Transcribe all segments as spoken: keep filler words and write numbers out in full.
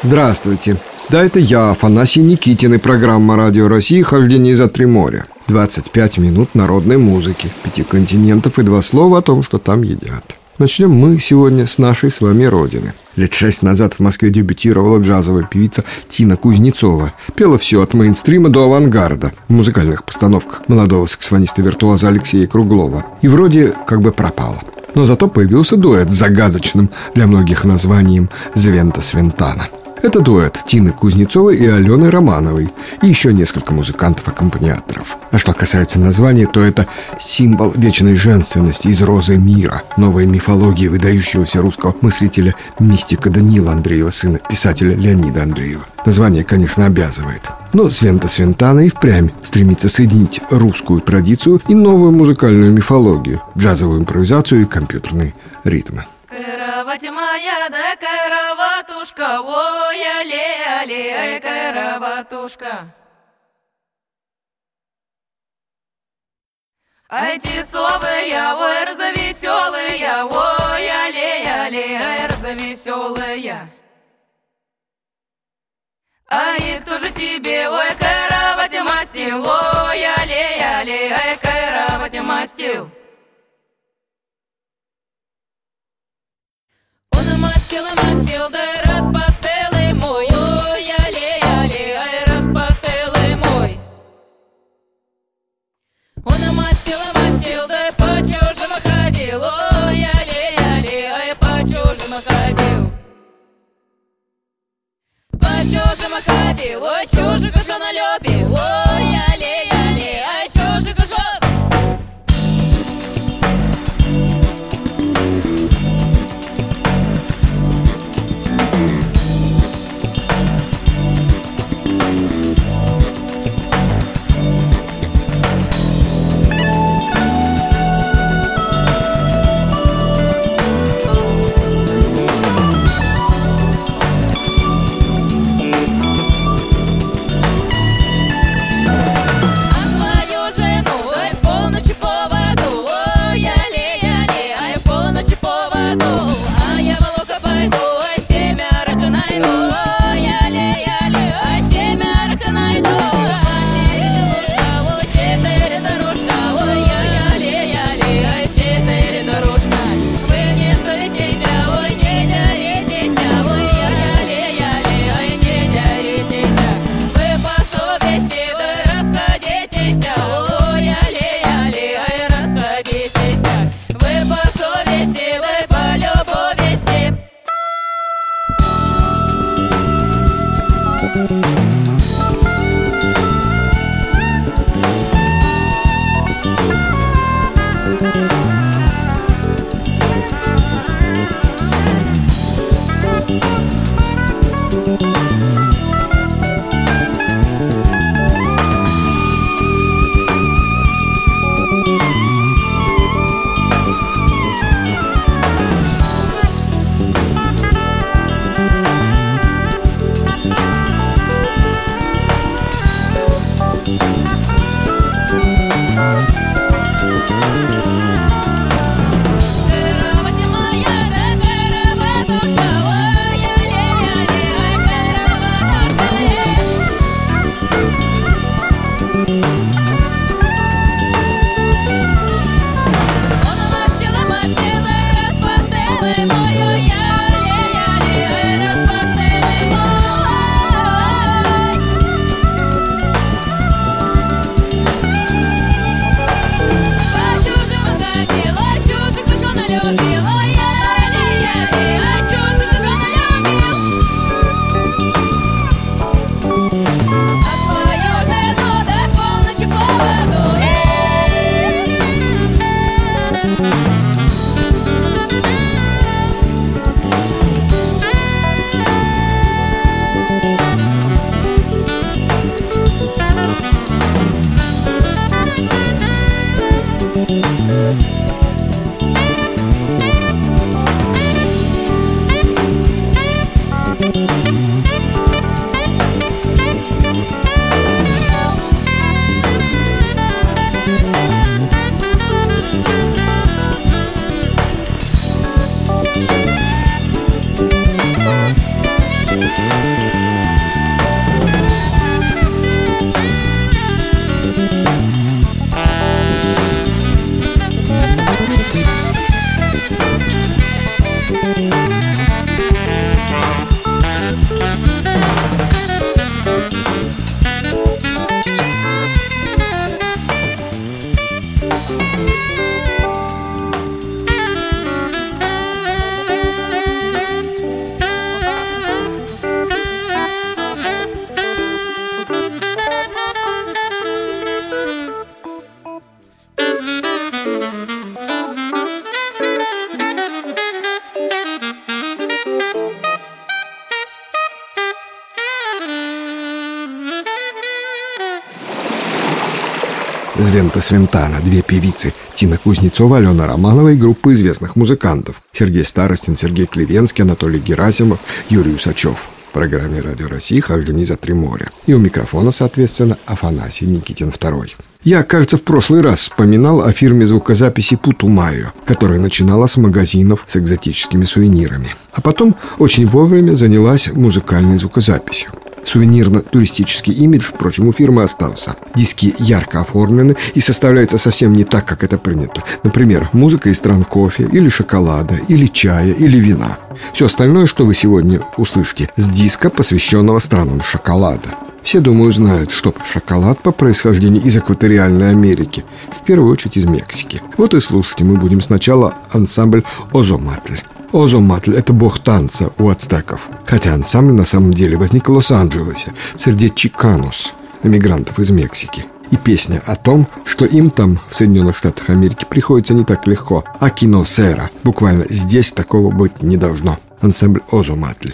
Здравствуйте. Да, это я, Афанасий Никитин, и программа «Радио России. Хождение за три моря». двадцать пять минут народной музыки, пяти континентов и два слова о том, что там едят. Начнем мы сегодня с нашей с вами родины. Лет шесть назад в Москве дебютировала джазовая певица Тина Кузнецова. Пела все от мейнстрима до авангарда в музыкальных постановках молодого саксофониста-виртуоза Алексея Круглова. И вроде как бы пропала. Но зато появился дуэт с загадочным для многих названием «Звента Свентана». Это дуэт Тины Кузнецовой и Алены Романовой, и еще несколько музыкантов-аккомпаниаторов. А что касается названия, то это символ вечной женственности из «Розы мира», новой мифологии выдающегося русского мыслителя мистика Даниила Андреева, сына писателя Леонида Андреева. Название, конечно, обязывает. Но Звента Свентана и впрямь стремится соединить русскую традицию и новую музыкальную мифологию, джазовую импровизацию и компьютерные ритмы. Кровать моя, да кроватушка, ой, але, але, ай, кроватушка. Ай, тисовая, ой, разовеселая, ой, але, але, ай, разовеселая. Ай, кто же тебе, ой, кровать мастил, ой, але, але, ай, кровать мастил. Он мастил, мастил, да распастелый мой, ой, але, але, ай, распастелый мой. Он мастил, мастил, да по чужим ходил, ой, але, але, ай, по чужим ходил. По чужим ходил, ой, чужих жен любил, ой, але, але, ай, чужих жен. Звента Свентана, две певицы Тина Кузнецова, Алена Романова и группа известных музыкантов Сергей Старостин, Сергей Клевенский, Анатолий Герасимов, Юрий Усачев. В программе «Радио России» «Хождение за три моря». И у микрофона, соответственно, Афанасий Никитин второй. Я, кажется, в прошлый раз вспоминал о фирме звукозаписи «Путумайо», которая начинала с магазинов с экзотическими сувенирами. А потом очень вовремя занялась музыкальной звукозаписью. Сувенирно-туристический имидж, впрочем, у фирмы остался. Диски ярко оформлены и составляются совсем не так, как это принято. Например, музыка из стран кофе, или шоколада, или чая, или вина. Все остальное, что вы сегодня услышите, с диска, посвященного странам шоколада. Все, думаю, знают, что шоколад по происхождению из экваториальной Америки, в первую очередь из Мексики. Вот и слушайте мы будем сначала ансамбль «Озоматль». Озоматль – это бог танца у ацтеков. Хотя ансамбль на самом деле возник в Лос-Анджелесе, в среде чиканос, эмигрантов из Мексики. И песня о том, что им там, в Соединенных Штатах Америки, приходится не так легко. «Аки но сера». Буквально «здесь такого быть не должно». Ансамбль «Озоматль».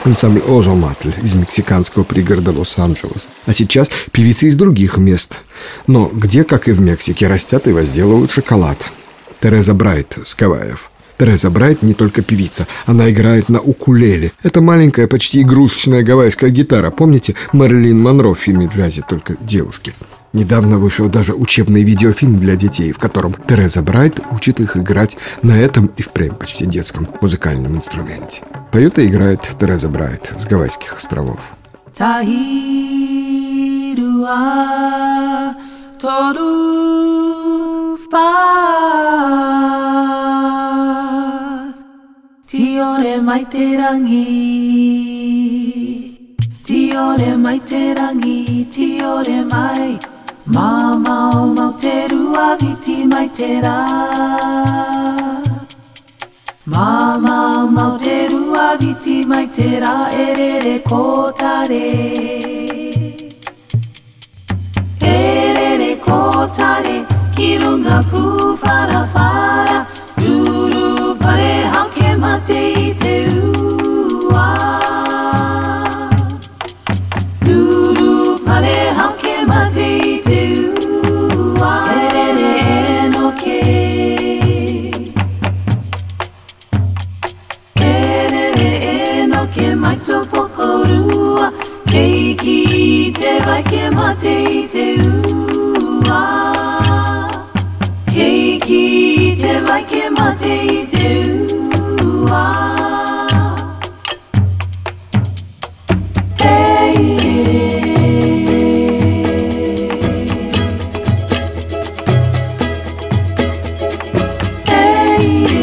ансамбль «Озоматль» из мексиканского пригорода Лос-Анджелес. А сейчас певицы из других мест. Но где, как и в Мексике, растят и возделывают шоколад. Тереза Брайт с Гавайев. Тереза Брайт не только певица, она играет на укулеле. Это маленькая, почти игрушечная гавайская гитара. Помните Мэрилин Монро в фильме «Джазе, только девушки»? Недавно вышел даже учебный видеофильм для детей, в котором Тереза Брайт учит их играть на этом и впрямь почти детском музыкальном инструменте. Поет и играет Тереза Брайт с Гавайских островов. Tiore mai te rangi, tiore mai te rangi, tiore mai. Mama o mau te rua viti mai te ra. Mama o mau te rua viti mai te ra erere kotare. Erere kotare, kirunga pu fara fara. Ruru pare hauke mate I te ua. Ruru pare hauke mate I te ua. Erere enoke. Erere enoke mai to pokorua. Keiki te vaike mate I te ua. Keiki te vaike mate I te ua. Hey, hey,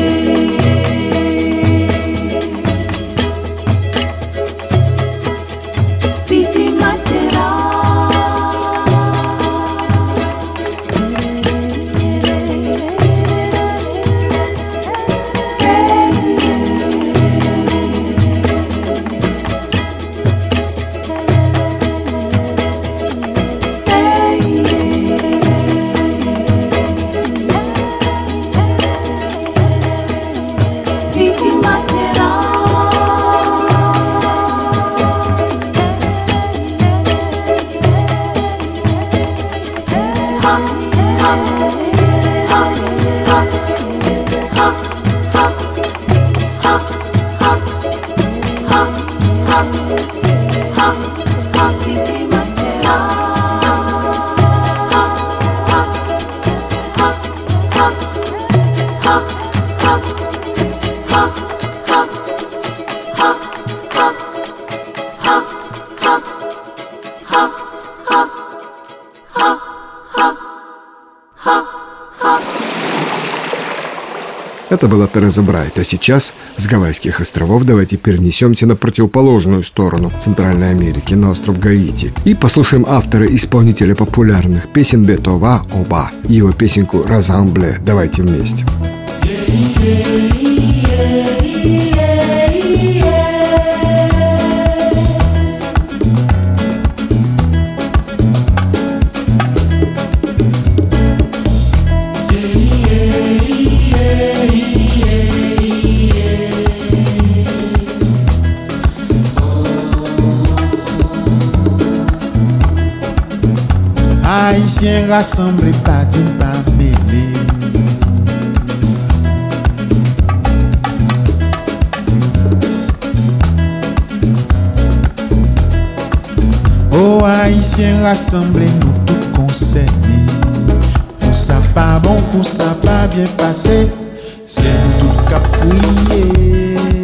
Piti matera. Это была Тереза Брайт, а сейчас с Гавайских островов давайте перенесемся на противоположную сторону Центральной Америки, на остров Гаити, и послушаем автора и исполнителя популярных песен Бето Ва Оба и его песенку «Разамбле». Давайте вместе. Haïtiens rassemblés, pas d'une pas mêlés. Oh, Haïtiens rassemblés, nous tous concernés. Pour ça pas bon, pour ça pas bien passé, c'est nous tous qu'à prier.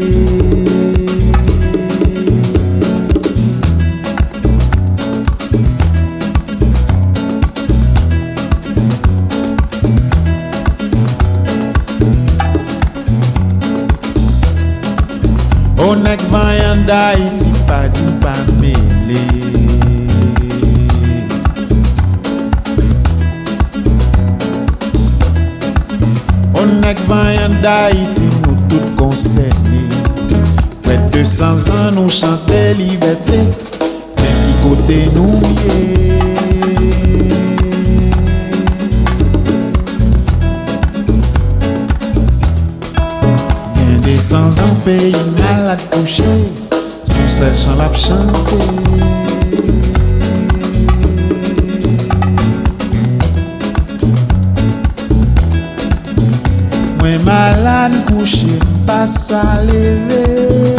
On est vaillant d'Haïti, pas d'une pas mêlée. On est vaillant d'Haïti, nous tous concernés. Près de deux cents ans, nous chantons liberté. Mais qui côté nous y est? Sans un pays mal à toucher, sous m'a chanté. Moi malade couché, pas à lever.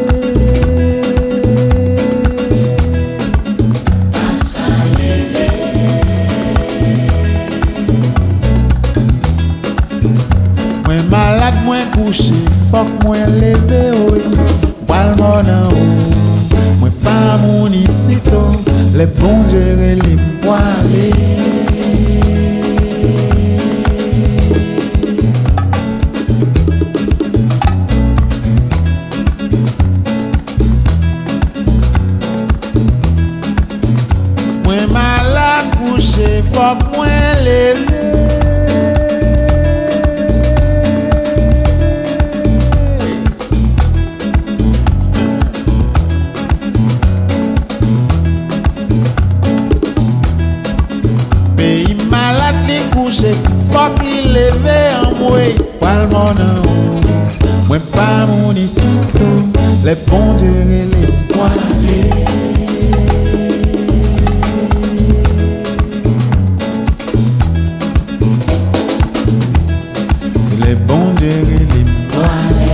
Malade, moins couché, faut que moi levé, oui. Poil mon en haut, moi pas mon ici, les bons dieux les poilés. Moi malade, couché, faut que moi levé. Faut qu'il lève en moi, pas le monde en haut. Moi pas mon ici, les bons dieux et les poilés. C'est les bons dieux et les poilés.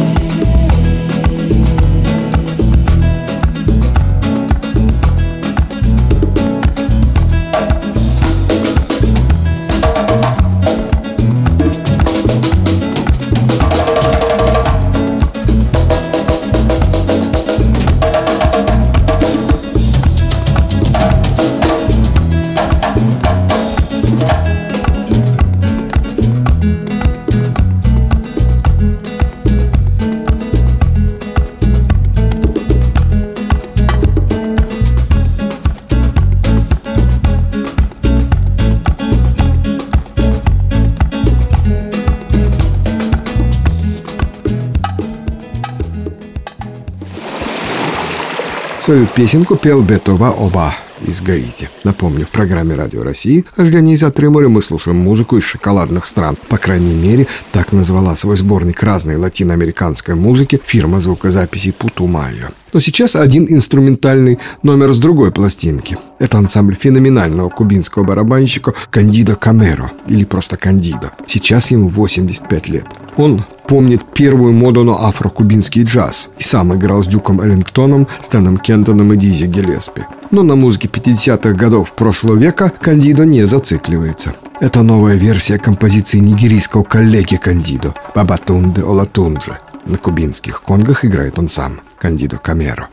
Свою песенку пел Бетова Оба из Гаити. Напомню, в программе «Радио России» «Организаторы моря» мы слушаем музыку из шоколадных стран. По крайней мере, так назвала свой сборник разной латиноамериканской музыки фирма звукозаписи «Путумайо». Но сейчас один инструментальный номер с другой пластинки. Это ансамбль феноменального кубинского барабанщика Кандидо Камеро, или просто Кандидо. Сейчас ему восемьдесят пять лет. Он помнит первую моду на афро-кубинский джаз и сам играл с Дюком Эллингтоном, Стэном Кентоном и Дизи Гиллеспи. Но на музыке пятидесятых годов прошлого века Кандидо не зацикливается. Это новая версия композиции нигерийского коллеги Кандидо «Бабатунде Олатунже». На кубинских конгах играет он сам, Кандидо Камеро.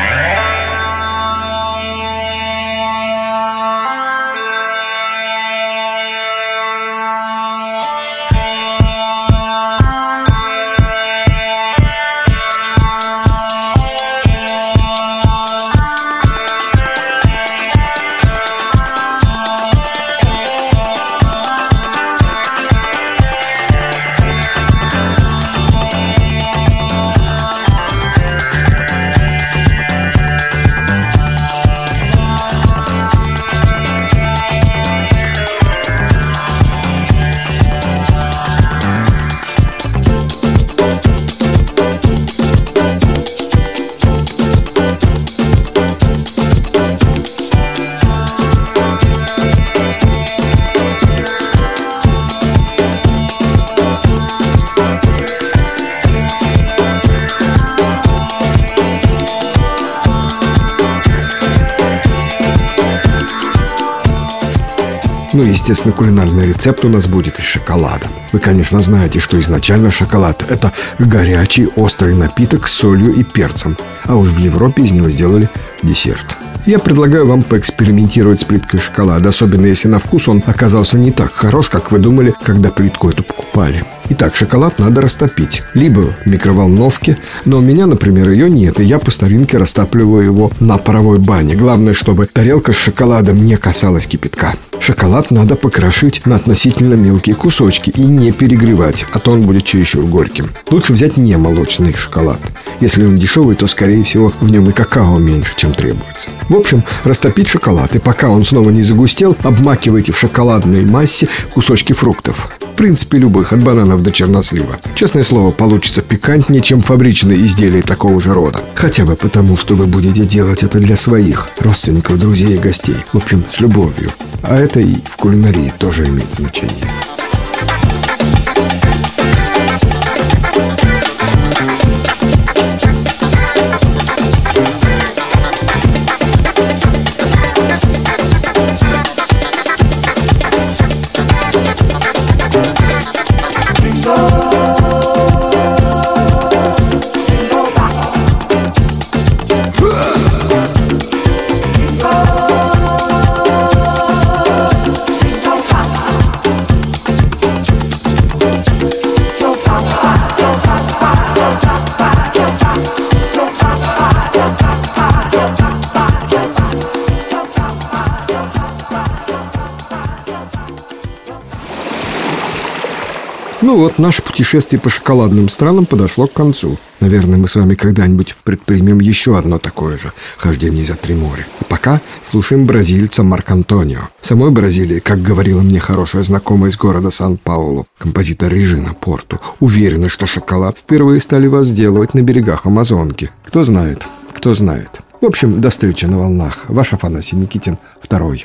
Ну, естественно, кулинарный рецепт у нас будет из шоколада. Вы, конечно, знаете, что изначально шоколад – это горячий, острый напиток с солью и перцем. А уж в Европе из него сделали десерт. Я предлагаю вам поэкспериментировать с плиткой шоколада, особенно если на вкус он оказался не так хорош, как вы думали, когда плитку эту покупали. Итак, шоколад надо растопить. Либо в микроволновке, но у меня, например, ее нет, и я по старинке растапливаю его на паровой бане. Главное, чтобы тарелка с шоколадом не касалась кипятка. Шоколад надо покрошить на относительно мелкие кусочки и не перегревать, а то он будет чересчур горьким. Лучше взять не молочный шоколад. Если он дешевый, то, скорее всего, в нем и какао меньше, чем требуется. В общем, растопить шоколад, и пока он снова не загустел, обмакивайте в шоколадной массе кусочки фруктов. В принципе, любых, от бананов до чернослива. Честное слово, получится пикантнее, чем фабричные изделия такого же рода. Хотя бы потому, что вы будете делать это для своих родственников, друзей и гостей. В общем, с любовью. А это и в кулинарии тоже имеет значение. Ну вот, наше путешествие по шоколадным странам подошло к концу. Наверное, мы с вами когда-нибудь предпримем еще одно такое же хождение за три моря. А пока слушаем бразильца Марко-Антонио. В самой Бразилии, как говорила мне хорошая знакомая из города Сан-Паулу, композитор Режина Порту, уверена, что шоколад впервые стали возделывать на берегах Амазонки. Кто знает, кто знает. В общем, до встречи на волнах. Ваш Афанасий Никитин, второй.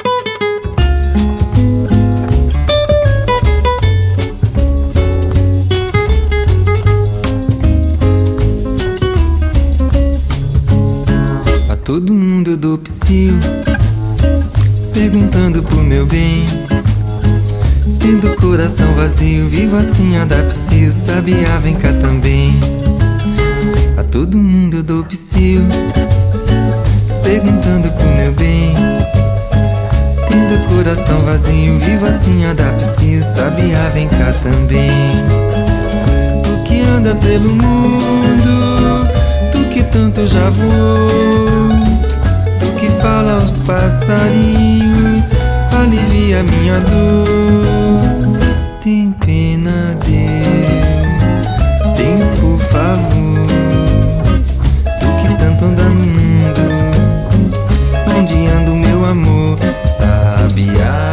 Todo mundo do psil, perguntando pro meu bem. Tendo coração vazio, vivo assim a da psil, sabiá vem cá também. A todo mundo do psil, perguntando pro meu bem. Tendo coração vazio, vivo assim a da psil, sabiá vem cá também. Tu que anda pelo mundo, tu que tanto já voou, que fala aos passarinhos, alivia minha dor. Tem pena, Deus, tens por favor. Tu que tanto anda no mundo, onde anda o meu amor, sabiá.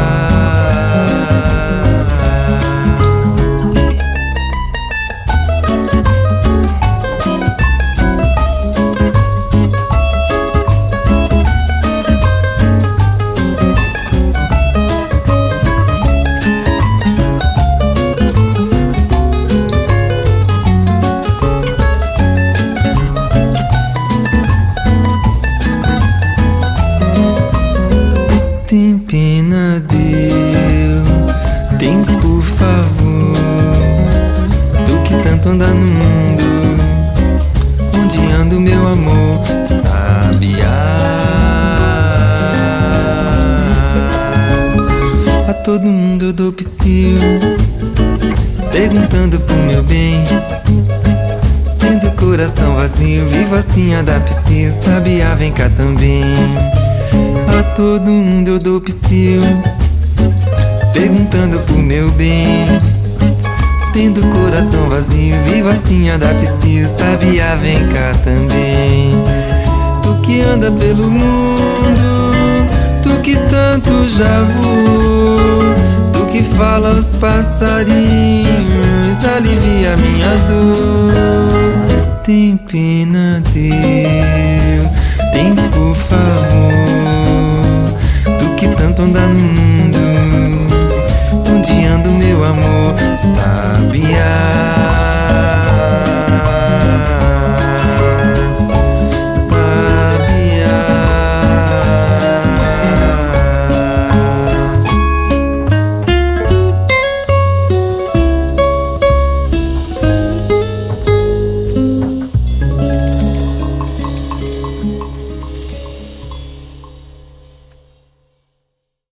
Tem pena, Deus, tens por favor. Tu que tanto anda no mundo, onde anda o meu amor, sabiá. A todo mundo eu dou psil, perguntando pro meu bem. Tendo coração vazio, vivo assim a da psil, sabiá vem cá também. A todo mundo eu dou psil, perguntando pro meu bem. Tendo coração vazio, vivo assim a da psil, sabiá vem cá também. Tu que anda pelo mundo, tu que tanto já voou, tu que fala aos passarinhos, alivia minha dor. Tem pena, Deus, tens por favor. Que tanto anda no mundo, onde anda o meu amor, sabiá.